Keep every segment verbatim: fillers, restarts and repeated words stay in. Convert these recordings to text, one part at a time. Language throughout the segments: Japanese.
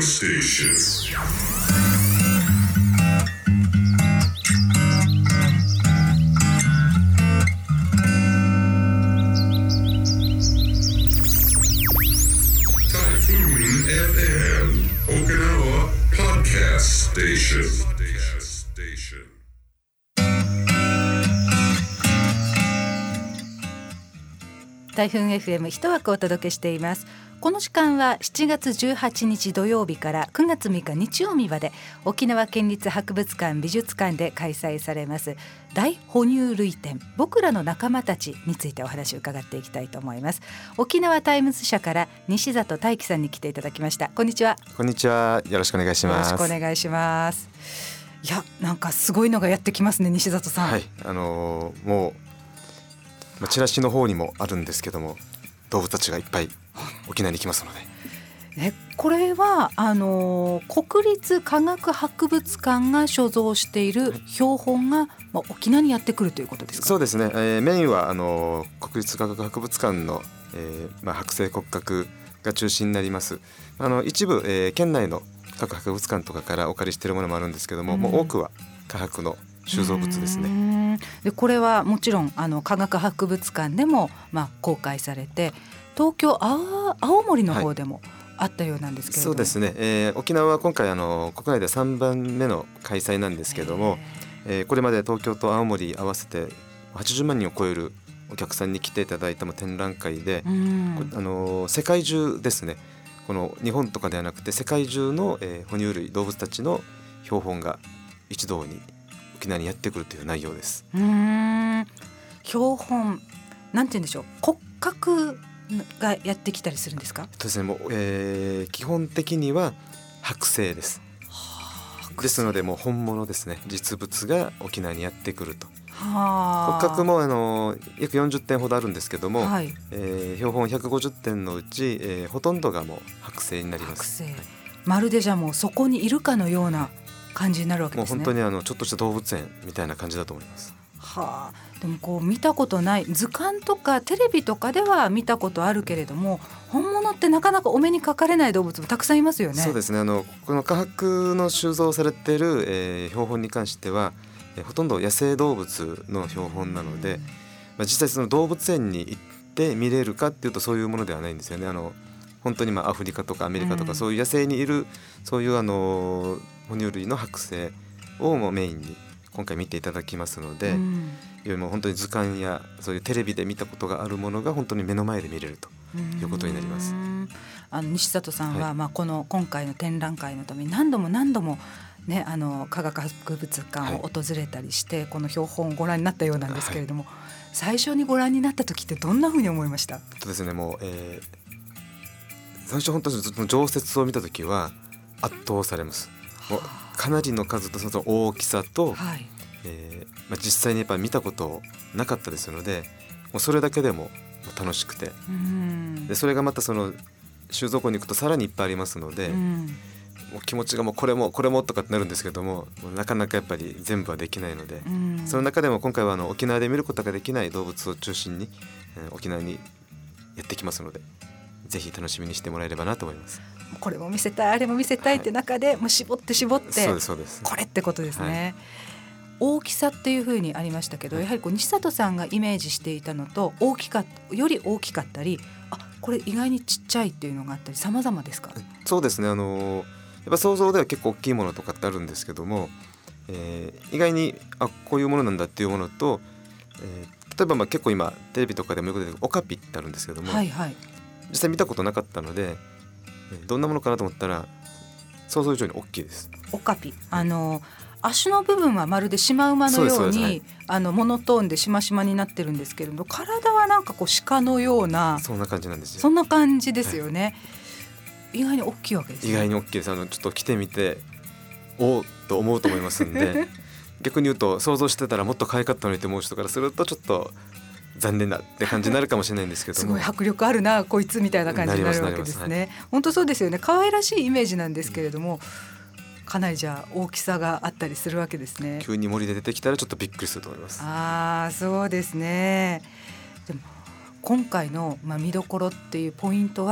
Station. 台風 エフエム 一枠お届けしています。この時間はしちがつじゅうはちにち土曜日からくがつむいか日曜日まで沖縄県立博物館美術館で開催されます大哺乳類展僕らの仲間たちについてお話を伺っていきたいと思います。沖縄タイムズ社から西里大樹さんに来ていただきました。こんにちは。 こんにちは、よろしくお願いします。 よろしくお願いします。いや、なんかすごいのがやってきますね、西里さん。 はい、あのー、もう、まあ、チラシの方にもあるんですけども、動物たちがいっぱい沖縄に来ますので、 ね、これはあのー、国立科学博物館が所蔵している標本が、まあ、沖縄にやってくるということですか。 そうですね、えー、メインはあのー、国立科学博物館の、えーまあ、剥製骨格が中心になります。あの一部、えー、県内の各博物館とかからお借りしているものもあるんですけども、うん、もう多くは科博の収蔵物ですね。 でこれはもちろんあの科学博物館でも、まあ、公開されて、東京青、青森の方でもあったようなんですけれども、 はい、そうですね、えー、沖縄は今回あの国内でさんばんめの開催なんですけども、えー、これまで東京と青森合わせてはちじゅうまんにんを超えるお客さんに来ていただいた展覧会で、あの世界中ですね、この日本とかではなくて世界中の、えー、哺乳類動物たちの標本が一堂に沖縄にやってくるという内容です。 うーん、標本なんて言うんでしょう、骨格がやってきたりするんですか。 そうですね、もう、えー、基本的には剥製です。ですのでもう本物ですね、実物が沖縄にやってくると。骨格もあの約よんじゅってんほどあるんですけども、はい、えー、標本ひゃくごじゅってんのうち、えー、ほとんどがもう剥製になります。 剥製、まるでじゃあもうそこにいるかのような感じになるわけですね。 もう本当にあのちょっとした動物園みたいな感じだと思います。 はあ、でもこう見たことない図鑑とかテレビとかでは見たことあるけれども、本物ってなかなかお目にかかれない動物もたくさんいますよね。 そうですね、あのこの科博の収蔵されている、えー、標本に関しては、えー、ほとんど野生動物の標本なので、まあ、実際その動物園に行って見れるかっていうとそういうものではないんですよね。あの本当にまあアフリカとかアメリカとか、そういう野生にいるそういうあの哺乳類の剥製をもメインに今回見ていただきますので、うん、よりも本当に図鑑やそういうテレビで見たことがあるものが本当に目の前で見れるということになります。 あの西里さんは、はい、まあ、この今回の展覧会のために何度も何度も、ね、あの科学博物館を訪れたりして、はい、この標本をご覧になったようなんですけれども、はい、最初にご覧になった時ってどんなふうに思いました？ そうですね、もう、えー、最初本当に常設を見た時は圧倒されます。もうかなりの数とその大きさと、はい、えーまあ、実際にやっぱ見たことなかったですので、もうそれだけでも楽しくて、うん、でそれがまたその収蔵庫に行くとさらにいっぱいありますので、うん、もう気持ちがもうこれもこれもとかってなるんですけども、もうなかなかやっぱり全部はできないので、うん、その中でも今回はあの沖縄で見ることができない動物を中心に、えー、沖縄にやってきますので、ぜひ楽しみにしてもらえればなと思います。 これも見せたいあれも見せたいって中で、はい、もう絞って絞ってそうですそうですこれってことですね、はい、大きさっていう風にありましたけど、やはりこう西里さんがイメージしていたのと大きかより大きかったり、あ、これ意外にちっちゃいっていうのがあったり様々ですか？ そうですね、あのやっぱ想像では結構大きいものとかってあるんですけども、えー、意外にあこういうものなんだっていうものと、えー、例えばまあ結構今テレビとかでもよく出てくるオカピってあるんですけども、はいはい、実際見たことなかったのでどんなものかなと思ったら想像以上に大きいです。 オカピ、あの足の部分はまるでシマウマのように、はい、あのモノトーンでしましまになってるんですけれども、体はなんかこう鹿のようなそんな感じなんですよ。 そんな感じですよね、はい、意外に大きいわけですね。 意外に大きいです。あのちょっと来てみておーっと思うと思いますんで逆に言うと想像してたらもっと可愛かったのにって思う人からするとちょっと残念だって感じになるかもしれないんですけどもすごい迫力あるなこいつみたいな感じになるわけですね。本当そうですよね。可愛らしいイメージなんですけれども、うん、かなりじゃあ大きさがあったりするわけですね。 急に森で出てきたらちょっとびっくりすると思います。 あー、そうですね。でも今回の、まあ、見どころっていうポイントは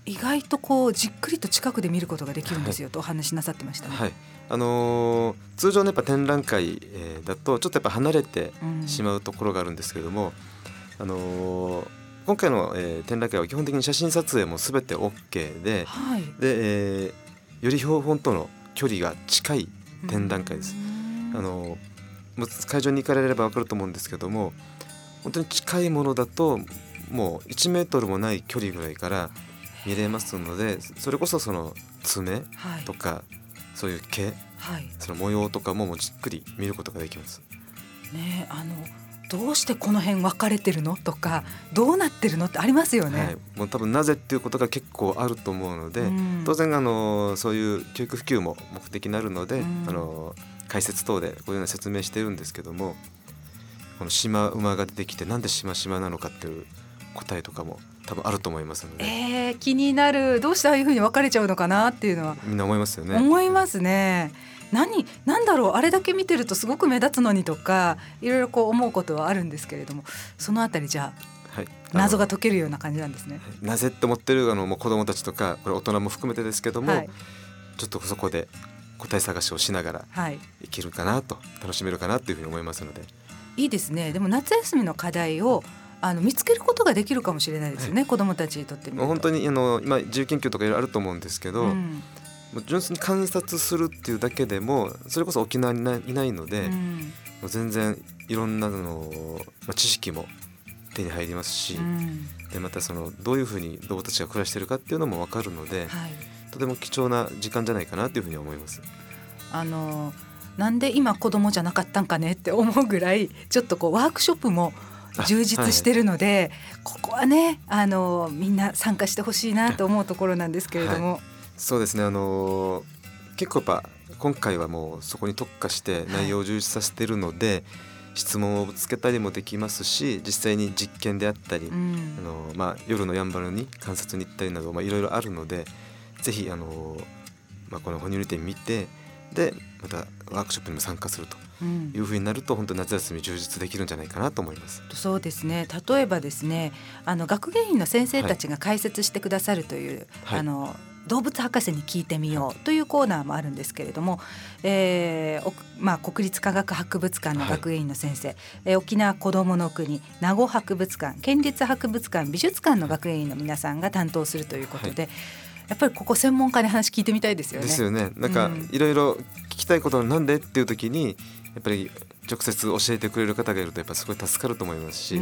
意外とこうじっくりと近くで見ることができるんですよ、はい、とお話しなさってましたね。 はい、あのー、通常のやっぱ展覧会、えー、だとちょっとやっぱ離れてしまうところがあるんですけれども、うん、あのー、今回の、えー、展覧会は基本的に写真撮影も全て OK で、 はい、 で、えー、より標本との距離が近い展覧会です。あのー、会場に行かれれば分かると思うんですけども、本当に近いものだともういちメートルもない距離ぐらいから見れますので、それこそその爪とか、はい、そういう毛、はい、その模様とかももうじっくり見ることができます、 ね、あのどうしてこの辺分かれてるのとかどうなってるのってありますよね、はい、 もう多分なぜっていうことが結構あると思うので、うん、当然あのそういう教育普及も目的になるので、うん、あの解説等でこういうような説明してるんですけども、このシマウマが出てきてなんでシマシマなのかっていう答えとかも多分あると思いますので、 えー、気になる。どうしてああいう風に分かれちゃうのかなっていうのはみんな思いますよね。 思いますね。何なんだろう、あれだけ見てるとすごく目立つのにとかいろいろこう思うことはあるんですけれども、そのあたりじゃあ、はい、あ謎が解けるような感じなんですね。 なぜって思ってるあのもう子どもたちとかこれ大人も含めてですけども、はい、ちょっとそこで答え探しをしながら生きるかなと、はい、楽しめるかなというふうに思いますので、 いいですね。でも夏休みの課題をあの見つけることができるかもしれないですよね、はい、子どもたちにとってみると。 本当にあの今自由研究とかいろいろあると思うんですけど、うん、もう純粋に観察するっていうだけでもそれこそ沖縄にいないので、うん、もう全然いろんなの、まあ、知識も手に入りますし、うん、でまたそのどういうふうに動物たちが暮らしているかっていうのも分かるので、はい、とても貴重な時間じゃないかなというふうに思います。 あのなんで今子供じゃなかったんかねって思うぐらいちょっとこうワークショップも充実してるので、はい、ここはねあのみんな参加してほしいなと思うところなんですけれども、はい、 そうですね、あの結構やっぱ今回はもうそこに特化して内容を充実させているので、はい、質問をぶつけたりもできますし、実際に実験であったり、うん、あのまあ、夜のやんばるに観察に行ったりなど、まあ、いろいろあるので、ぜひあの、まあ、この哺乳類展見て、でまたワークショップにも参加するというふうになると、うん、本当に夏休み充実できるんじゃないかなと思います。 そうですね。例えばですね、あの学芸員の先生たちが解説してくださるという、はい、あの動物博士に聞いてみようというコーナーもあるんですけれども、えーまあ、国立科学博物館の学芸員の先生、はい、えー、沖縄こどもの国名護博物館、県立博物館美術館の学芸員の皆さんが担当するということで、はい、やっぱりここ専門家に話聞いてみたいですよね。 ですよね。なんかいろいろ聞きたいことはなんでっていう時にやっぱり直接教えてくれる方がいるとやっぱすごい助かると思いますし、うん、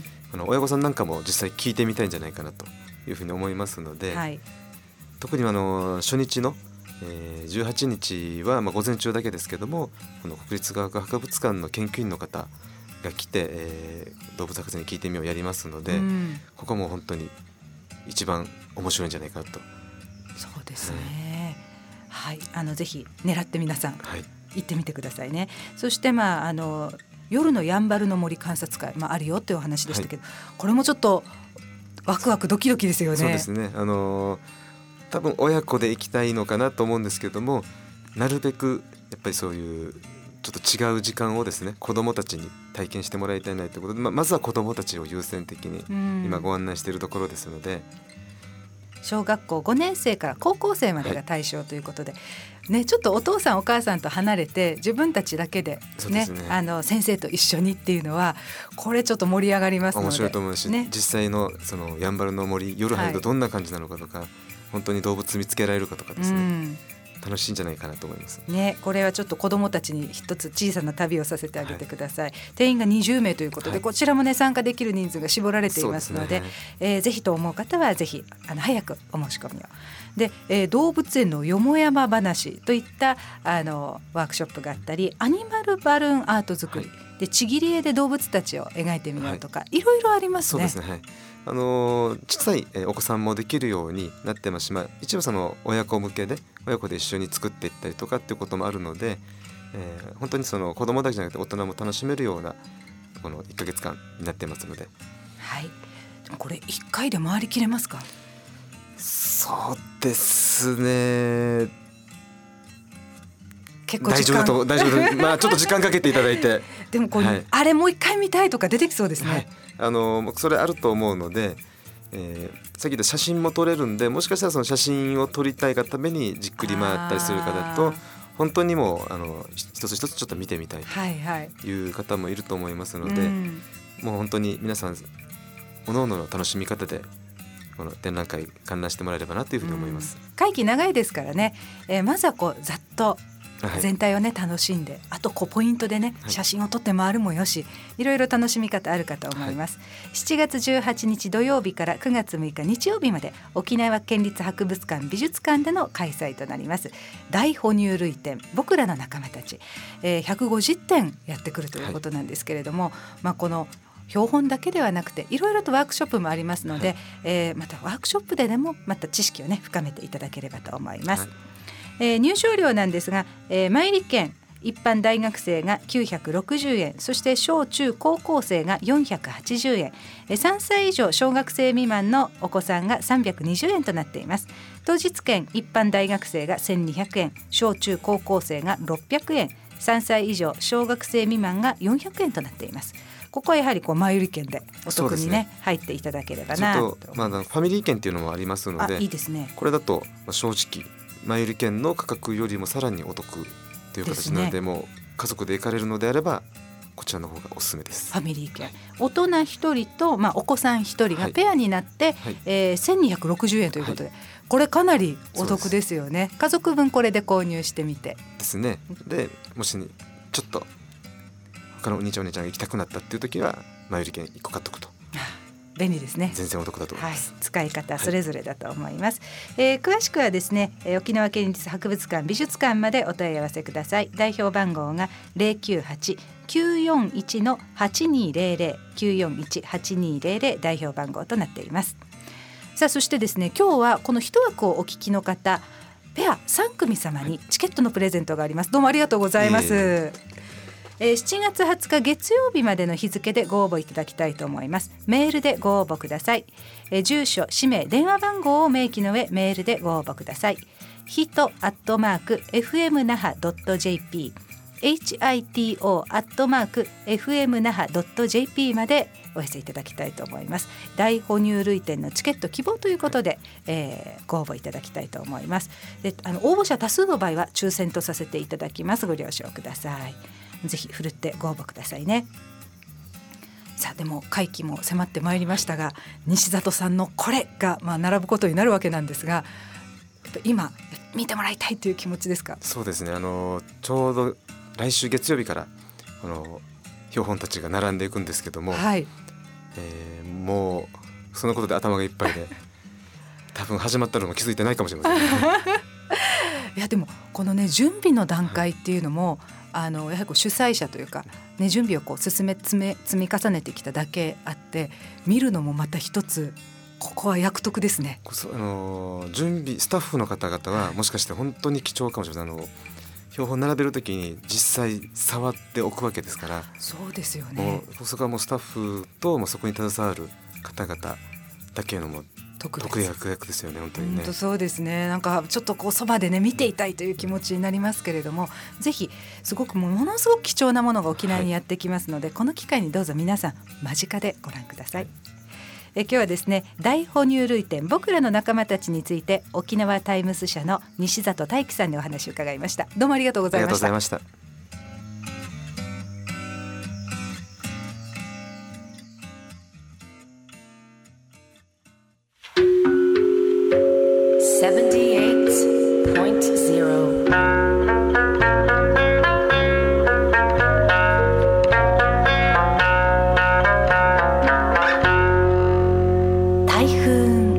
あの親御さんなんかも実際聞いてみたいんじゃないかなというふうに思いますので、はい、特にあの初日の、えー、じゅうはちにちはまあ午前中だけですけども、この国立科学博物館の研究員の方が来て、えー、動物博士に聞いてみようやりますので、うん、ここも本当に一番面白いんじゃないかなと。 そうですね、はい、あのぜひ狙って皆さん、はい、行ってみてくださいね。そして、まあ、あの夜のやんばるの森観察会、まあ、あるよっていうお話でしたけど、はい、これもちょっとワクワクドキドキですよね。 そうですね、あのー、多分親子で行きたいのかなと思うんですけども、なるべくやっぱりそういうちょっと違う時間をですね子どもたちに体験してもらいたいなということで、ま, まずは子どもたちを優先的に今ご案内しているところですので、 小学校ごねん生から高校生までが対象ということで、はいね、ちょっとお父さんお母さんと離れて自分たちだけで、ねね、あの先生と一緒にっていうのはこれちょっと盛り上がりますので、 面白いと思うし、ね、実際 の, そのやんばるの森夜入るとどんな感じなのかとか、はい、本当に動物見つけられるかとかですね、うん、楽しいんじゃないかなと思います、ね、 これはちょっと子どもたちに一つ小さな旅をさせてあげてください、はい、定員がにじゅうめいということで、はい、こちらも、ね、参加できる人数が絞られていますの で, で、ねえー、ぜひと思う方はぜひあの早くお申し込みをで、えー、動物園のよもやま話といったあのワークショップがあったり、アニマルバルーンアート作り、はい、でちぎり絵で動物たちを描いてみようとか、はい、いろいろありますね。 そうですね、はい、あのー、小さいお子さんもできるようになってますし、まあ、一部その親子向けで親子で一緒に作っていったりとかっていうこともあるので、えー、本当にその子供だけじゃなくて大人も楽しめるようなこのいっかげつかんになってますので、 はい、でもこれいっかいで回りきれますか？ そうですね、 結構時間大丈夫だと大丈夫だまあちょっと時間かけていただいてでもこう、はい、あれもう一回見たいとか出てきそうですね、 はい、あのそれあると思うので、 えー、さっき言った写真も撮れるんで、もしかしたらその写真を撮りたいがためにじっくり回ったりする方と、本当にもうあの一つ一つちょっと見てみたいという方もいると思いますので、はいはい、うん、もう本当に皆さん各々の楽しみ方でこの展覧会観覧してもらえればなというふうに思います、 うん、会期長いですからね、えー、まずはこうざっと全体をね楽しんで、あとこうポイントでね写真を撮って回るもよし、いろいろ楽しみ方あるかと思います、はい、しちがつじゅうはちにち土曜日からくがつむいか日曜日まで沖縄県立博物館美術館での開催となります。大哺乳類展僕らの仲間たち、えー、ひゃくごじゅってんやってくるということなんですけれども、はい、まあ、この標本だけではなくていろいろとワークショップもありますので、はい、えー、またワークショップででもまた知識をね深めていただければと思います、はい。えー、入賞料なんですが、えー、前利券一般大学生がきゅうひゃくろくじゅうえん、そして小中高校生がよんひゃくはちじゅうえん、えー、さんさい以上小学生未満のお子さんがさんびゃくにじゅうえんとなっています。当日券一般大学生がせんにひゃくえん、小中高校生がろっぴゃくえん、さんさい以上小学生未満がよんひゃくえんとなっています。ここはやはりこう前売り券でお得に ね, ね入っていただければなと。 ちょっと、まあ、ファミリー券っていうのもありますので、 あ、いいですね。 これだと正直前売り券の価格よりもさらにお得という形なので、で、ね、もう家族で行かれるのであればこちらの方がおすすめです。 ファミリー券、はい、大人ひとりと、まあ、お子さんひとりがペアになって、はいはい、えー、せんにひゃくろくじゅうえんということで、はい、これかなりお得ですよね。家族分これで購入してみてですね。でもしちょっと他のお兄ちゃんお姉ちゃんが行きたくなったっていう時は前売り券いっこ買っとくと便利ですね。 全然お得だと思います、 はい、使い方それぞれだと思います、はい、えー、詳しくはですね、沖縄県立博物館美術館までお問い合わせください。代表番号が ゼロきゅうはち きゅうよんいち はちにゼロゼロ きゅうよんいち はちにゼロゼロ 代表番号となっています。さあ、そしてですね、今日はこの一枠をお聞きの方ペアさんくみ様にチケットのプレゼントがあります。どうもありがとうございます、えーえー、しちがつはつか月曜日までの日付でご応募いただきたいと思います。メールでご応募ください、えー、住所氏名電話番号を明記の上メールでご応募ください。ヒトアットマーク エフエムナハドットジェーピー エイチアイティーオー アットマーク エフエムナハドットジェーピー までお寄せいただきたいと思います。大哺乳類展のチケット希望ということで、えー、ご応募いただきたいと思います。で、あの応募者多数の場合は抽選とさせていただきます。ご了承ください。ぜひふるってご応募くださいね。さあ、でも会期も迫ってまいりましたが、西里さんのこれがまあ並ぶことになるわけなんですが、今見てもらいたいという気持ちですか？ そうですね、あのちょうど来週月曜日からこの標本たちが並んでいくんですけども、はい、えー、もうそのことで頭がいっぱいで多分始まったのも気づいてないかもしれません、ね、 いやでもこのね準備の段階っていうのも、はい、あのやはりこう主催者というか、ね、準備をこう進め積め積み重ねてきただけあって、見るのもまた一つここは役得ですね。 あの準備スタッフの方々はもしかして本当に貴重かもしれない。あの標本並べるときに実際触っておくわけですから。 そうですよね。 もうそこはもうスタッフともうそこに携わる方々だけのも得意役ですよね。本当にね。本当そうですね。なんかちょっとこうそばでね見ていたいという気持ちになりますけれども、ぜひすごくものすごく貴重なものが沖縄にやってきますので、はい、この機会にどうぞ皆さん間近でご覧ください。え今日はですね、大哺乳類展僕らの仲間たちについて沖縄タイムス社の西里大樹さんにお話を伺いました。どうもありがとうございました。ありがとうございました。台風